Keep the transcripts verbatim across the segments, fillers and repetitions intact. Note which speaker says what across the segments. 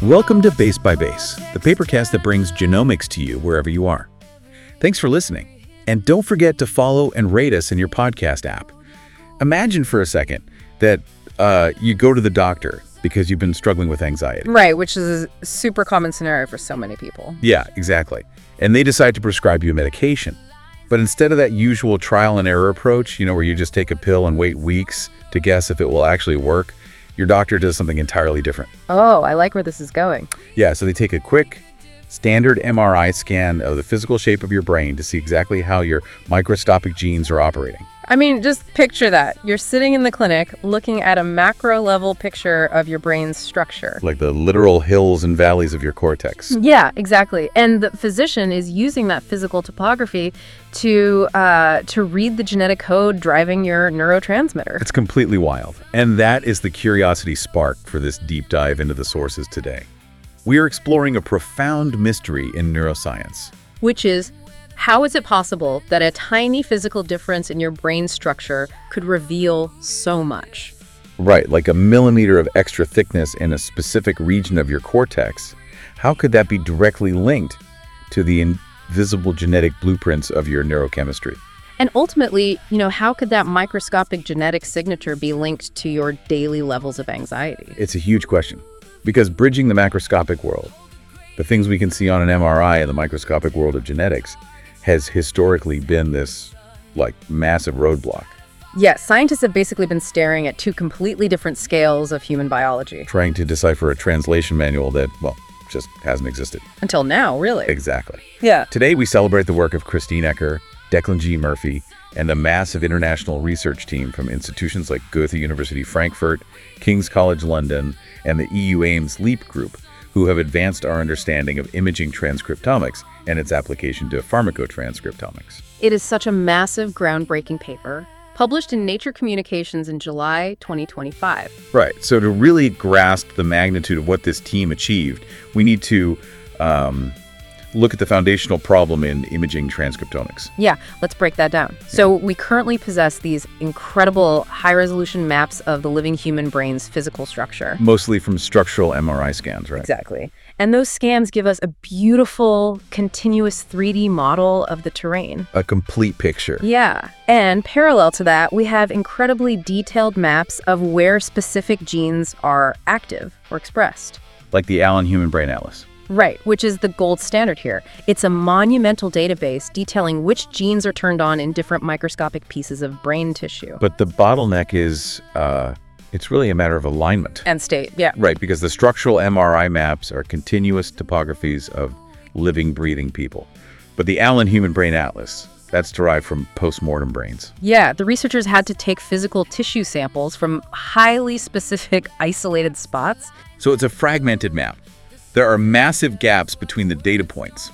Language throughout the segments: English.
Speaker 1: Welcome to Base by Base, the papercast that brings genomics to you wherever you are. Thanks for listening, and don't forget to follow and rate us in your podcast app. Imagine for a second that uh, you go to the doctor because you've been struggling with anxiety.
Speaker 2: Right, which is a super common scenario for so many people.
Speaker 1: Yeah, exactly. And they decide to prescribe you a medication. But instead of that usual trial and error approach, you know, where you just take a pill and wait weeks to guess if it will actually work, your doctor does something entirely different.
Speaker 2: Oh, I like where this is going.
Speaker 1: Yeah, so they take a quick, standard M R I scan of the physical shape of your brain to see exactly how your microscopic genes are operating.
Speaker 2: I mean, just picture that. You're sitting in the clinic looking at a macro level picture of your brain's structure.
Speaker 1: Like the literal hills and valleys of your cortex.
Speaker 2: Yeah, exactly. And the physician is using that physical topography to uh, to read the genetic code driving your neurotransmitter.
Speaker 1: It's completely wild. And that is the curiosity spark for this deep dive into the sources today. We are exploring a profound mystery in neuroscience.
Speaker 2: Which is, how is it possible that a tiny physical difference in your brain structure could reveal so much?
Speaker 1: Right, like a millimeter of extra thickness in a specific region of your cortex. How could that be directly linked to the invisible genetic blueprints of your neurochemistry?
Speaker 2: And ultimately, you know, how could that microscopic genetic signature be linked to your daily levels of anxiety?
Speaker 1: It's a huge question, because bridging the macroscopic world, the things we can see on an M R I in the microscopic world of genetics, has historically been this, like, massive roadblock.
Speaker 2: Yes, scientists have basically been staring at two completely different scales of human biology.
Speaker 1: Trying to decipher a translation manual that, well, just hasn't existed.
Speaker 2: Until now, really.
Speaker 1: Exactly.
Speaker 2: Yeah.
Speaker 1: Today, we celebrate the work of Christine Ecker, Declan G. Murphy, and a massive international research team from institutions like Goethe University Frankfurt, King's College London, and the E U Ames LEAP Group, who have advanced our understanding of imaging transcriptomics and its application to pharmacotranscriptomics.
Speaker 2: It is such a massive, groundbreaking paper, published in Nature Communications in July twenty twenty-five.
Speaker 1: Right. So to really grasp the magnitude of what this team achieved, we need to um, look at the foundational problem in imaging transcriptomics.
Speaker 2: Yeah, let's break that down. So we currently possess these incredible high-resolution maps of the living human brain's physical structure.
Speaker 1: Mostly from structural M R I scans, right?
Speaker 2: Exactly. And those scans give us a beautiful, continuous three D model of the terrain.
Speaker 1: A complete picture.
Speaker 2: Yeah. And parallel to that, we have incredibly detailed maps of where specific genes are active or expressed.
Speaker 1: Like the Allen Human Brain Atlas.
Speaker 2: Right, which is the gold standard here. It's a monumental database detailing which genes are turned on in different microscopic pieces of brain tissue.
Speaker 1: But the bottleneck is, uh, it's really a matter of alignment.
Speaker 2: And state, yeah.
Speaker 1: Right, because the structural M R I maps are continuous topographies of living, breathing people. But the Allen Human Brain Atlas, that's derived from post-mortem brains.
Speaker 2: Yeah, the researchers had to take physical tissue samples from highly specific isolated spots.
Speaker 1: So it's a fragmented map. There are massive gaps between the data points.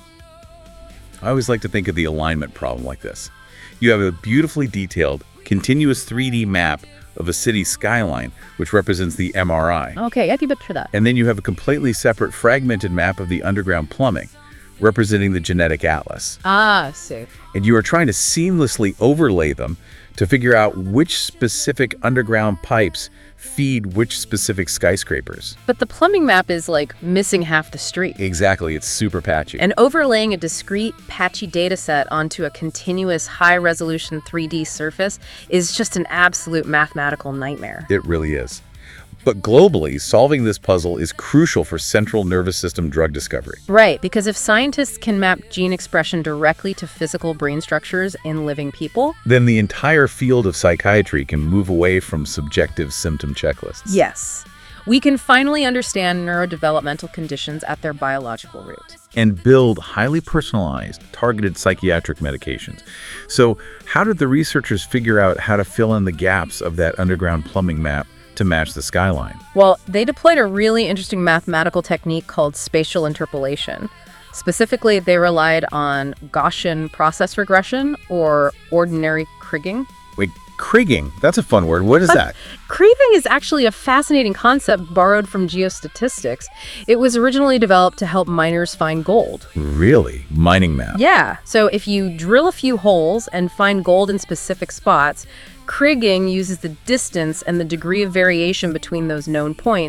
Speaker 1: I always like to think of the alignment problem like this. You have a beautifully detailed, continuous three D map of a city's skyline, which represents the M R I.
Speaker 2: Okay, I can picture that.
Speaker 1: And then you have a completely separate fragmented map of the underground plumbing, representing the genetic atlas.
Speaker 2: Ah, see.
Speaker 1: And you are trying to seamlessly overlay them to figure out which specific underground pipes feed which specific skyscrapers.
Speaker 2: But the plumbing map is like missing half the street.
Speaker 1: Exactly, it's super patchy.
Speaker 2: And overlaying a discrete, patchy data set onto a continuous high-resolution three D surface is just an absolute mathematical nightmare.
Speaker 1: It really is. But globally, solving this puzzle is crucial for central nervous system drug discovery.
Speaker 2: Right, because if scientists can map gene expression directly to physical brain structures in living people,
Speaker 1: then the entire field of psychiatry can move away from subjective symptom checklists.
Speaker 2: yes, we can finally understand neurodevelopmental conditions at their biological root.
Speaker 1: And build highly personalized, targeted psychiatric medications. So how did the researchers figure out how to fill in the gaps of that underground plumbing map to match the skyline?
Speaker 2: Well, they deployed a really interesting mathematical technique called spatial interpolation. Specifically, they relied on Gaussian process regression or ordinary Kriging.
Speaker 1: Wait, Kriging? That's a fun word. What is that?
Speaker 2: Kriging is actually a fascinating concept borrowed from geostatistics. It was originally developed to help miners find gold.
Speaker 1: Really? Mining map?
Speaker 2: Yeah, so if you drill a few holes and find gold in specific spots, Kriging uses the distance and the degree of variation between those known points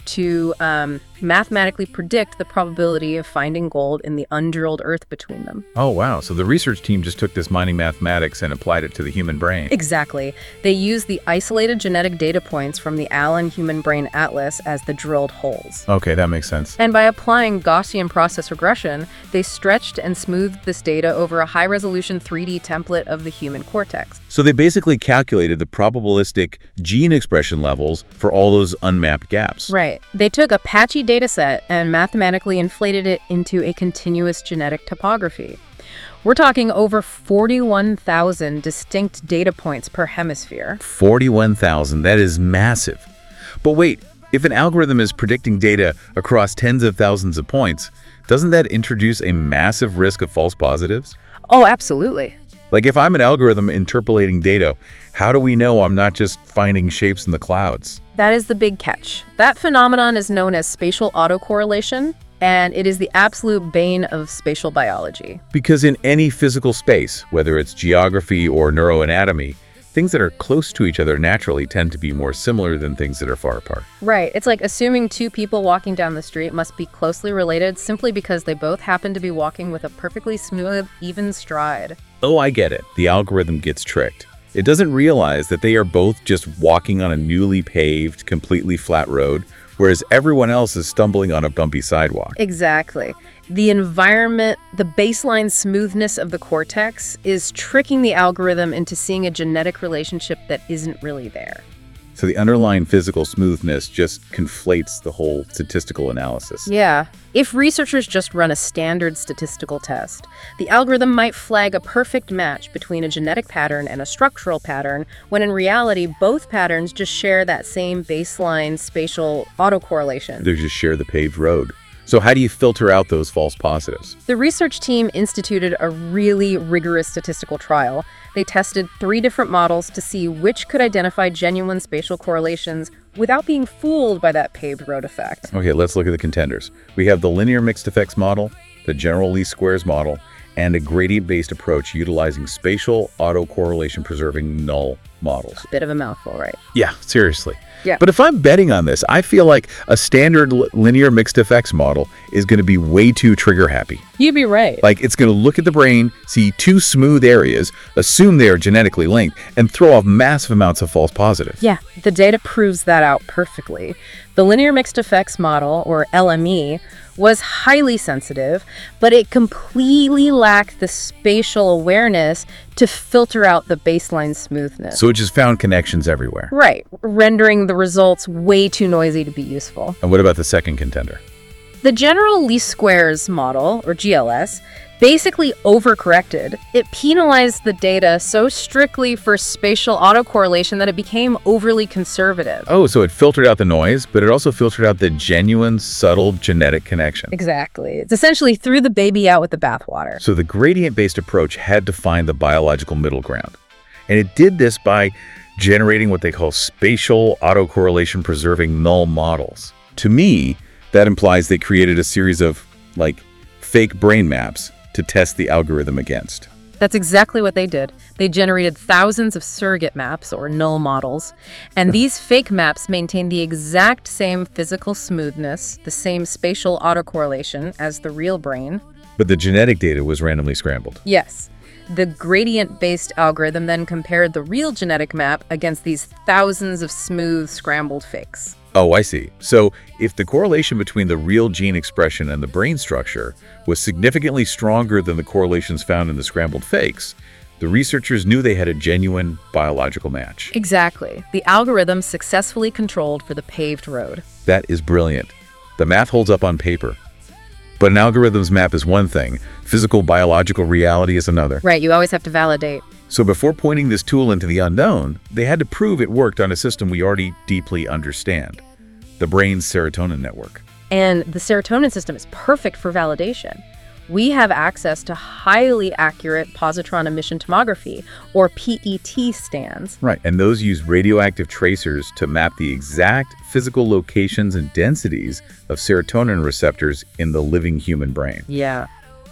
Speaker 2: to um, mathematically predict the probability of finding gold in the undrilled earth between them.
Speaker 1: Oh, wow. So the research team just took this mining mathematics and applied it to the human brain.
Speaker 2: Exactly. They used the isolated genetic data points from the Allen Human Brain Atlas as the drilled holes.
Speaker 1: Okay, that makes sense.
Speaker 2: And by applying Gaussian process regression, they stretched and smoothed this data over a high-resolution three D template of the human cortex.
Speaker 1: So they basically calculated the probabilistic gene expression levels for all those unmapped gaps.
Speaker 2: Right. They took a patchy data set and mathematically inflated it into a continuous genetic topography. We're talking over forty-one thousand distinct data points per hemisphere.
Speaker 1: forty-one thousand, that is massive. But wait, if an algorithm is predicting data across tens of thousands of points, doesn't that introduce a massive risk of false positives?
Speaker 2: Oh, absolutely.
Speaker 1: Like if I'm an algorithm interpolating data, how do we know I'm not just finding shapes in the clouds?
Speaker 2: That is the big catch. That phenomenon is known as spatial autocorrelation, and it is the absolute bane of spatial biology.
Speaker 1: Because in any physical space, whether it's geography or neuroanatomy, things that are close to each other naturally tend to be more similar than things that are far apart.
Speaker 2: Right. It's like assuming two people walking down the street must be closely related simply because they both happen to be walking with a perfectly smooth, even stride.
Speaker 1: Oh, I get it. The algorithm gets tricked. It doesn't realize that they are both just walking on a newly paved, completely flat road, whereas everyone else is stumbling on a bumpy sidewalk.
Speaker 2: Exactly. The environment, the baseline smoothness of the cortex is tricking the algorithm into seeing a genetic relationship that isn't really there.
Speaker 1: So the underlying physical smoothness just conflates the whole statistical analysis.
Speaker 2: Yeah. If researchers just run a standard statistical test, the algorithm might flag a perfect match between a genetic pattern and a structural pattern, when in reality, both patterns just share that same baseline spatial autocorrelation.
Speaker 1: They just share the paved road. So how do you filter out those false positives?
Speaker 2: The research team instituted a really rigorous statistical trial. They tested three different models to see which could identify genuine spatial correlations without being fooled by that paved road effect.
Speaker 1: Okay, let's look at the contenders. We have the linear mixed effects model, the general least squares model, and a gradient-based approach utilizing spatial autocorrelation preserving null models.
Speaker 2: Bit of a mouthful, right?
Speaker 1: Yeah, seriously.
Speaker 2: Yeah.
Speaker 1: But if I'm betting on this, I feel like a standard li- linear mixed effects model is going to be way too trigger happy.
Speaker 2: You'd be right.
Speaker 1: Like it's going to look at the brain, see two smooth areas, assume they are genetically linked, and throw off massive amounts of false positives.
Speaker 2: Yeah, the data proves that out perfectly. The linear mixed effects model, or L M E, was highly sensitive, but it completely lacked the spatial awareness to filter out the baseline smoothness.
Speaker 1: So it just found connections everywhere.
Speaker 2: Right, rendering the results way too noisy to be useful.
Speaker 1: And what about the second contender?
Speaker 2: The general least squares model, or G L S, basically overcorrected. It penalized the data so strictly for spatial autocorrelation that it became overly conservative.
Speaker 1: Oh, so it filtered out the noise, but it also filtered out the genuine, subtle genetic connection.
Speaker 2: Exactly. It's essentially threw the baby out with the bathwater.
Speaker 1: So the gradient-based approach had to find the biological middle ground. And it did this by generating what they call spatial autocorrelation preserving null models. To me, that implies they created a series of, like, fake brain maps to test the algorithm against.
Speaker 2: That's exactly what they did. They generated thousands of surrogate maps, or null models, and these fake maps maintain the exact same physical smoothness, the same spatial autocorrelation as the real brain.
Speaker 1: But the genetic data was randomly scrambled.
Speaker 2: Yes. The gradient-based algorithm then compared the real genetic map against these thousands of smooth, scrambled fakes.
Speaker 1: Oh, I see. So if the correlation between the real gene expression and the brain structure was significantly stronger than the correlations found in the scrambled fakes, the researchers knew they had a genuine biological match.
Speaker 2: Exactly. The algorithm successfully controlled for the paved road.
Speaker 1: That is brilliant. The math holds up on paper. But an algorithm's map is one thing, physical biological reality is another.
Speaker 2: Right, you always have to validate.
Speaker 1: So before pointing this tool into the unknown, they had to prove it worked on a system we already deeply understand, the brain's serotonin network.
Speaker 2: And the serotonin system is perfect for validation. We have access to highly accurate positron emission tomography, or P E T scans.
Speaker 1: Right, and those use radioactive tracers to map the exact physical locations and densities of serotonin receptors in the living human brain.
Speaker 2: Yeah.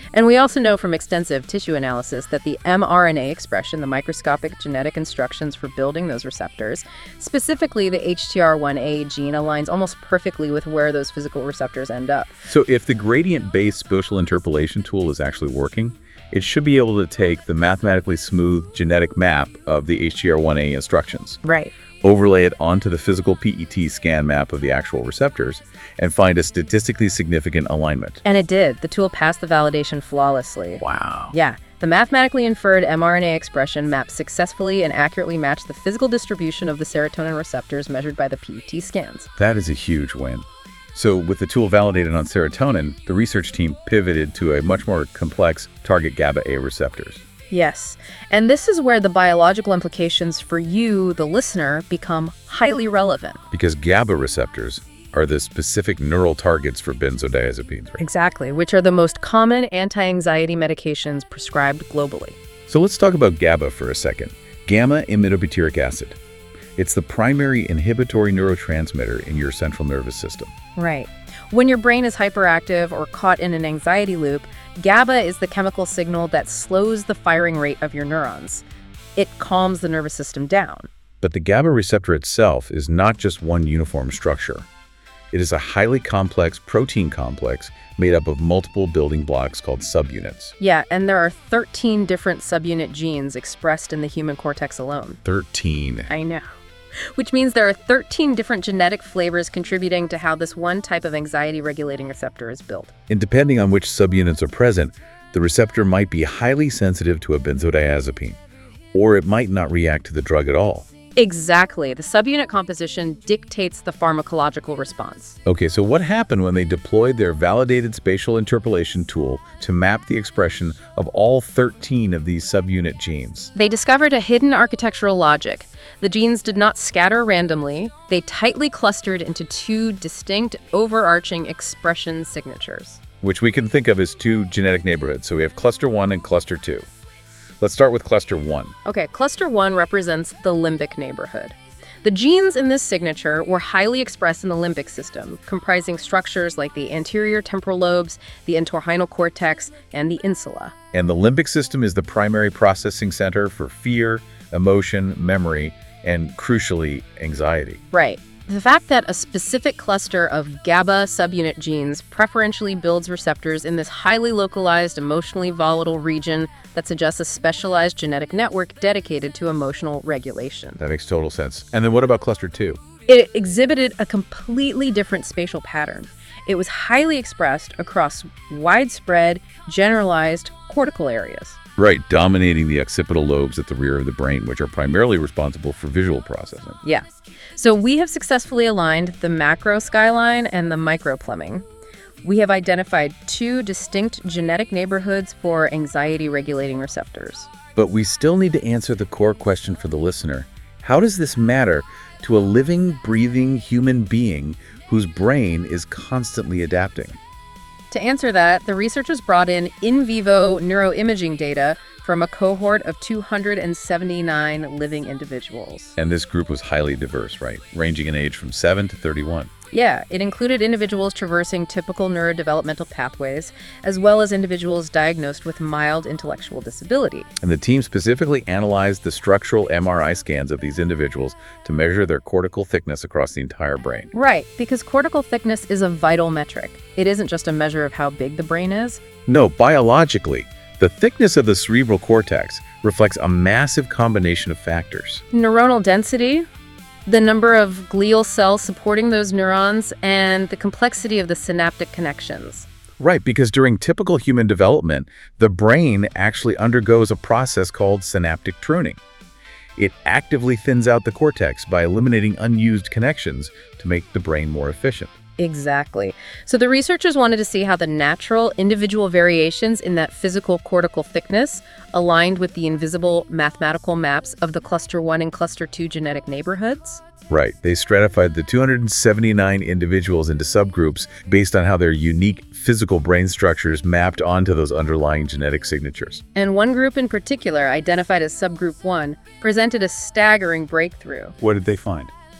Speaker 2: And we also know from extensive tissue analysis that the mRNA expression, the microscopic genetic instructions for building those receptors, specifically the H T R one A gene, aligns almost perfectly with where those physical receptors end up.
Speaker 1: So if the gradient-based spatial interpolation tool is actually working, it should be able to take the mathematically smooth genetic map of the H T R one A instructions,
Speaker 2: Right.
Speaker 1: overlay it onto the physical P E T scan map of the actual receptors, and find a statistically significant alignment.
Speaker 2: And it did. The tool passed the validation flawlessly.
Speaker 1: Wow.
Speaker 2: Yeah. The mathematically inferred mRNA expression maps successfully and accurately matched the physical distribution of the serotonin receptors measured by the P E T scans.
Speaker 1: That is a huge win. So with the tool validated on serotonin, the research team pivoted to a much more complex target GABA A receptors.
Speaker 2: Yes. And this is where the biological implications for you, the listener, become highly relevant.
Speaker 1: Because GABA receptors are the specific neural targets for benzodiazepines, right?
Speaker 2: Exactly, which are the most common anti-anxiety medications prescribed globally.
Speaker 1: So let's talk about GABA for a second. Gamma-aminobutyric acid. It's the primary inhibitory neurotransmitter in your central nervous system.
Speaker 2: Right. When your brain is hyperactive or caught in an anxiety loop, GABA is the chemical signal that slows the firing rate of your neurons. It calms the nervous system down.
Speaker 1: But the GABA receptor itself is not just one uniform structure. It is a highly complex protein complex made up of multiple building blocks called subunits.
Speaker 2: Yeah, and there are thirteen different subunit genes expressed in the human cortex alone.
Speaker 1: thirteen.
Speaker 2: I know. Which means there are thirteen different genetic flavors contributing to how this one type of anxiety-regulating receptor is built.
Speaker 1: And depending on which subunits are present, the receptor might be highly sensitive to a benzodiazepine, or it might not react to the drug at all.
Speaker 2: Exactly. The subunit composition dictates the pharmacological response.
Speaker 1: Okay, so what happened when they deployed their validated spatial interpolation tool to map the expression of all thirteen of these subunit genes?
Speaker 2: They discovered a hidden architectural logic. The genes did not scatter randomly. They tightly clustered into two distinct, overarching expression signatures.
Speaker 1: Which we can think of as two genetic neighborhoods. So we have cluster one and cluster two. Let's start with cluster one.
Speaker 2: Okay, cluster one represents the limbic neighborhood. The genes in this signature were highly expressed in the limbic system, comprising structures like the anterior temporal lobes, the entorhinal cortex, and the insula.
Speaker 1: And the limbic system is the primary processing center for fear, emotion, memory, and crucially, anxiety.
Speaker 2: Right. The fact that a specific cluster of GABA subunit genes preferentially builds receptors in this highly localized, emotionally volatile region that suggests a specialized genetic network dedicated to emotional regulation.
Speaker 1: That makes total sense. And then what about cluster two?
Speaker 2: It exhibited a completely different spatial pattern. It was highly expressed across widespread, generalized cortical areas.
Speaker 1: Right, dominating the occipital lobes at the rear of the brain, which are primarily responsible for visual processing.
Speaker 2: Yeah. So we have successfully aligned the macro skyline and the micro plumbing. We have identified two distinct genetic neighborhoods for anxiety-regulating receptors.
Speaker 1: But we still need to answer the core question for the listener. How does this matter to a living, breathing human being whose brain is constantly adapting?
Speaker 2: To answer that, the researchers brought in in vivo neuroimaging data from a cohort of two hundred seventy-nine living individuals.
Speaker 1: And this group was highly diverse, right? Ranging in age from seven to thirty-one.
Speaker 2: Yeah, it included individuals traversing typical neurodevelopmental pathways, as well as individuals diagnosed with mild intellectual disability.
Speaker 1: And the team specifically analyzed the structural M R I scans of these individuals to measure their cortical thickness across the entire brain.
Speaker 2: Right, because cortical thickness is a vital metric. It isn't just a measure of how big the brain is.
Speaker 1: No, biologically, the thickness of the cerebral cortex reflects a massive combination of factors.
Speaker 2: Neuronal density, the number of glial cells supporting those neurons, and the complexity of the synaptic connections.
Speaker 1: Right, because during typical human development, the brain actually undergoes a process called synaptic pruning. It actively thins out the cortex by eliminating unused connections to make the brain more efficient.
Speaker 2: Exactly. So the researchers wanted to see how the natural individual variations in that physical cortical thickness aligned with the invisible mathematical maps of the cluster one and cluster two genetic neighborhoods.
Speaker 1: Right. They stratified the two hundred seventy-nine individuals into subgroups based on how their unique physical brain structures mapped onto those underlying genetic signatures.
Speaker 2: And one group in particular, identified as subgroup one, presented a staggering breakthrough.
Speaker 1: What did they find?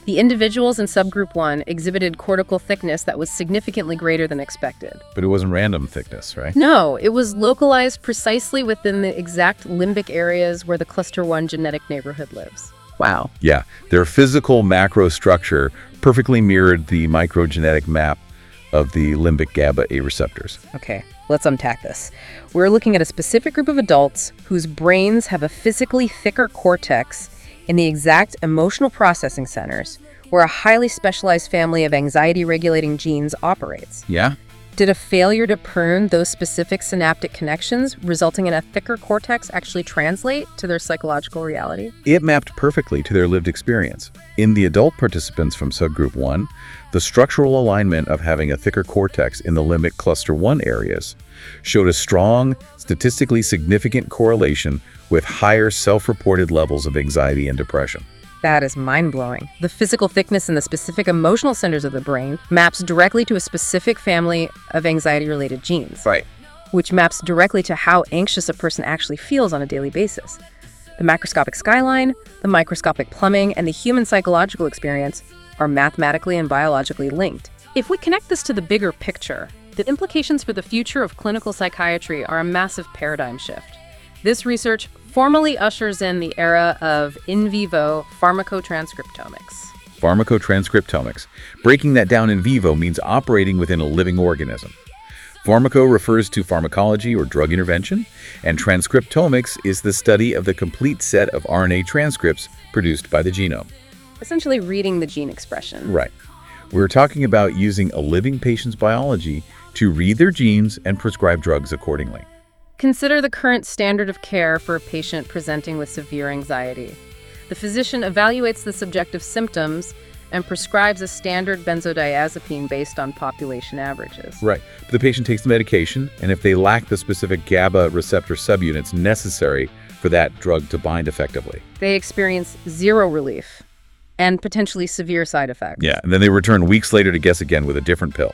Speaker 2: The individuals in subgroup one exhibited cortical thickness that was significantly greater than expected.
Speaker 1: But it wasn't random thickness, right?
Speaker 2: No, it was localized precisely within the exact limbic areas where the cluster one genetic neighborhood lives. Wow.
Speaker 1: Yeah, their physical macro structure perfectly mirrored the microgenetic map of the limbic GABA A receptors.
Speaker 2: Okay, let's unpack this. We're looking at a specific group of adults whose brains have a physically thicker cortex in the exact emotional processing centers where a highly specialized family of anxiety-regulating genes operates.
Speaker 1: Yeah?
Speaker 2: Did a failure to prune those specific synaptic connections, resulting in a thicker cortex, actually translate to their psychological reality?
Speaker 1: It mapped perfectly to their lived experience. In the adult participants from subgroup one, the structural alignment of having a thicker cortex in the limbic cluster one areas showed a strong, statistically significant correlation with higher self-reported levels of anxiety and depression.
Speaker 2: That is mind-blowing. The physical thickness in the specific emotional centers of the brain maps directly to a specific family of anxiety-related genes.
Speaker 1: Right.
Speaker 2: Which maps directly to how anxious a person actually feels on a daily basis. The macroscopic skyline, the microscopic plumbing, and the human psychological experience are mathematically and biologically linked. If we connect this to the bigger picture, the implications for the future of clinical psychiatry are a massive paradigm shift. This research formally ushers in the era of in vivo pharmacotranscriptomics.
Speaker 1: Pharmacotranscriptomics. Breaking that down in vivo means operating within a living organism. Pharmaco refers to pharmacology or drug intervention, and transcriptomics is the study of the complete set of R N A transcripts produced by the genome.
Speaker 2: Essentially reading the gene expression.
Speaker 1: Right. We're talking about using a living patient's biology to read their genes and prescribe drugs accordingly.
Speaker 2: Consider the current standard of care for a patient presenting with severe anxiety. The physician evaluates the subjective symptoms and prescribes a standard benzodiazepine based on population averages.
Speaker 1: Right. But the patient takes the medication, and if they lack the specific GABA receptor subunits necessary for that drug to bind effectively,
Speaker 2: they experience zero relief and potentially severe side effects.
Speaker 1: Yeah, and then they return weeks later to guess again with a different pill.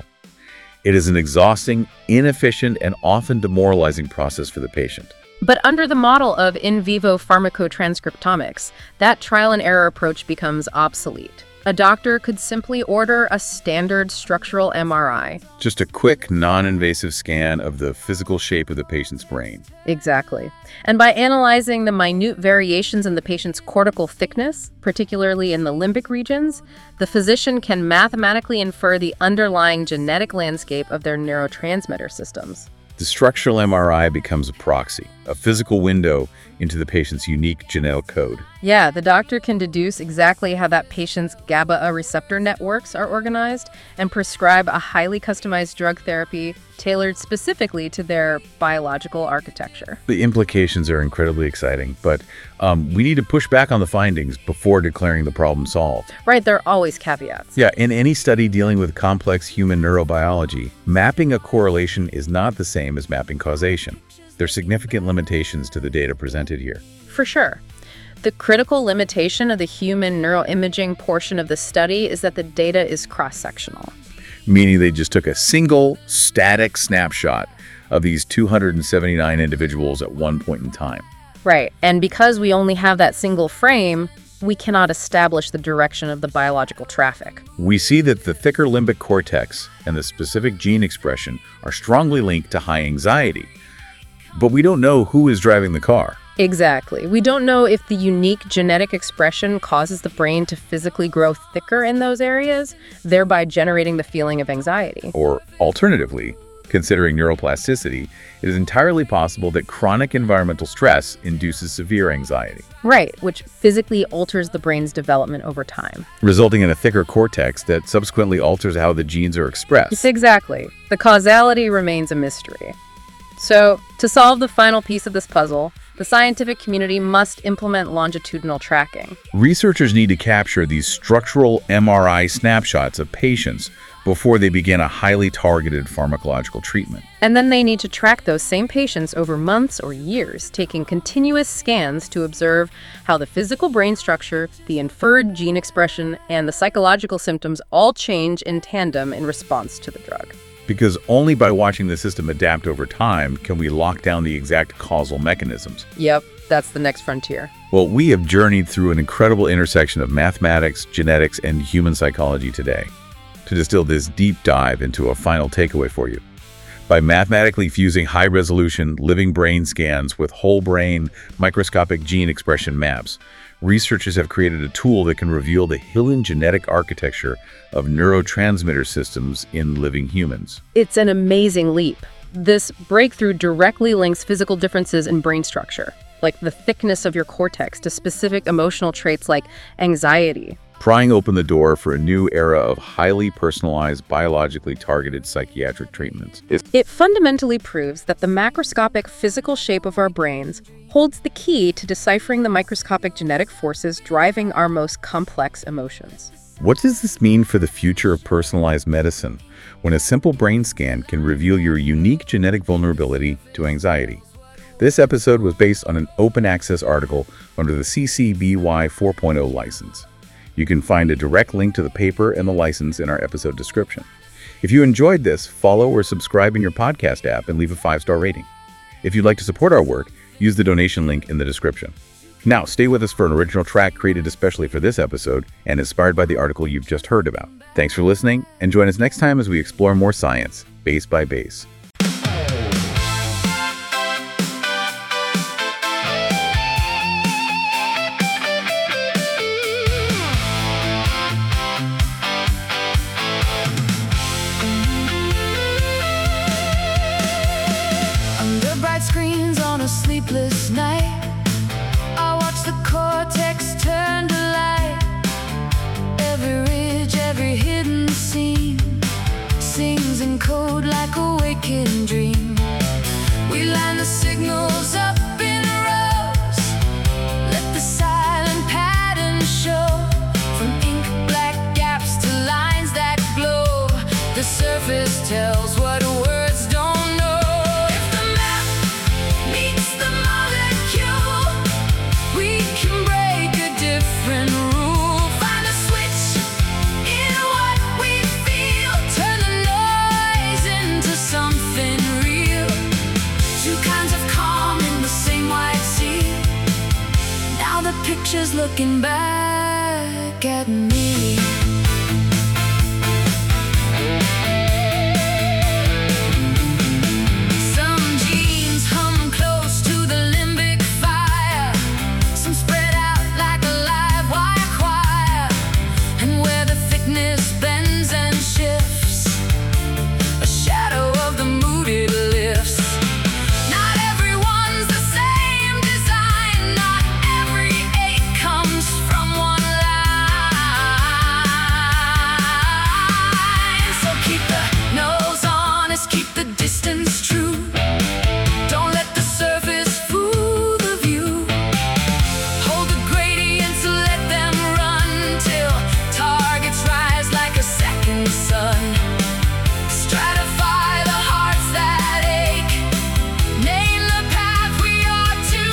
Speaker 1: It is an exhausting, inefficient, and often demoralizing process for the patient.
Speaker 2: But under the model of in vivo pharmacotranscriptomics, that trial and error approach becomes obsolete. A doctor could simply order a standard structural M R I.
Speaker 1: Just a quick, non-invasive scan of the physical shape of the patient's brain.
Speaker 2: Exactly. And by analyzing the minute variations in the patient's cortical thickness, particularly in the limbic regions, the physician can mathematically infer the underlying genetic landscape of their neurotransmitter systems.
Speaker 1: The structural M R I becomes a proxy, a physical window into the patient's unique genetic code.
Speaker 2: Yeah, the doctor can deduce exactly how that patient's GABA A receptor networks are organized and prescribe a highly customized drug therapy tailored specifically to their biological architecture.
Speaker 1: The implications are incredibly exciting, but um, we need to push back on the findings before declaring the problem solved.
Speaker 2: Right, there are always caveats.
Speaker 1: Yeah, in any study dealing with complex human neurobiology, mapping a correlation is not the same as mapping causation. There are significant limitations to the data presented here.
Speaker 2: For sure. The critical limitation of the human neuroimaging portion of the study is that the data is cross-sectional.
Speaker 1: Meaning they just took a single static snapshot of these two hundred seventy-nine individuals at one point in time.
Speaker 2: Right, and because we only have that single frame, we cannot establish the direction of the biological traffic.
Speaker 1: We see that the thicker limbic cortex and the specific gene expression are strongly linked to high anxiety, but we don't know who is driving the car.
Speaker 2: Exactly. We don't know if the unique genetic expression causes the brain to physically grow thicker in those areas, thereby generating the feeling of anxiety.
Speaker 1: Or alternatively, considering neuroplasticity, it is entirely possible that chronic environmental stress induces severe anxiety.
Speaker 2: Right, which physically alters the brain's development over time,
Speaker 1: resulting in a thicker cortex that subsequently alters how the genes are expressed.
Speaker 2: Exactly. The causality remains a mystery. So, to solve the final piece of this puzzle, the scientific community must implement longitudinal tracking.
Speaker 1: Researchers need to capture these structural M R I snapshots of patients before they begin a highly targeted pharmacological treatment.
Speaker 2: And then they need to track those same patients over months or years, taking continuous scans to observe how the physical brain structure, the inferred gene expression, and the psychological symptoms all change in tandem in response to the drug.
Speaker 1: Because only by watching the system adapt over time can we lock down the exact causal mechanisms.
Speaker 2: Yep, that's the next frontier.
Speaker 1: Well, we have journeyed through an incredible intersection of mathematics, genetics, and human psychology today to distill this deep dive into a final takeaway for you. By mathematically fusing high-resolution living brain scans with whole-brain microscopic gene expression maps, researchers have created a tool that can reveal the hidden genetic architecture of neurotransmitter systems in living humans.
Speaker 2: It's an amazing leap. This breakthrough directly links physical differences in brain structure, like the thickness of your cortex, to specific emotional traits like anxiety.
Speaker 1: Prying open the door for a new era of highly personalized, biologically targeted psychiatric treatments.
Speaker 2: It fundamentally proves that the macroscopic physical shape of our brains holds the key to deciphering the microscopic genetic forces driving our most complex emotions.
Speaker 1: What does this mean for the future of personalized medicine, when a simple brain scan can reveal your unique genetic vulnerability to anxiety? This episode was based on an open access article under the C C B Y four point oh license. You can find a direct link to the paper and the license in our episode description. If you enjoyed this, follow or subscribe in your podcast app and leave a five-star rating. If you'd like to support our work, use the donation link in the description. Now, stay with us for an original track created especially for this episode and inspired by the article you've just heard about. Thanks for listening, and join us next time as we explore more science, base by base.
Speaker 3: Screens on a sleepless night, I watch the cortex turn to light. Every ridge, every hidden scene sings in code like a waking dream. We line the signals up in rows, let the silent pattern show. From ink black gaps to lines that glow, the surface tells what words don't know. Pictures looking back at me. Some genes hum close to the limbic fire, some spread out like a live wire choir. And where the thickness bends and shifts, a shadow of the mood it lifts. Not everyone's the same design, not every comes from one line. So keep the nose honest, keep the distance true. Don't let the surface fool the view. Hold the gradients, let them run till targets rise like a second sun. Stratify the hearts that ache, name the path we ought to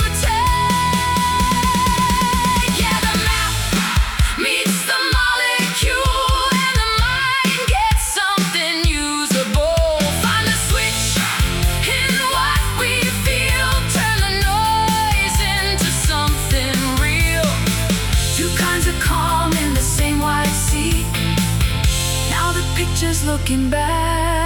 Speaker 3: take. Yeah, the map meets the molecule, and the mind gets something usable. Find the switch in what we feel, turn the noise into something real. Two kinds of calm in the same wide sea. Now the picture's looking back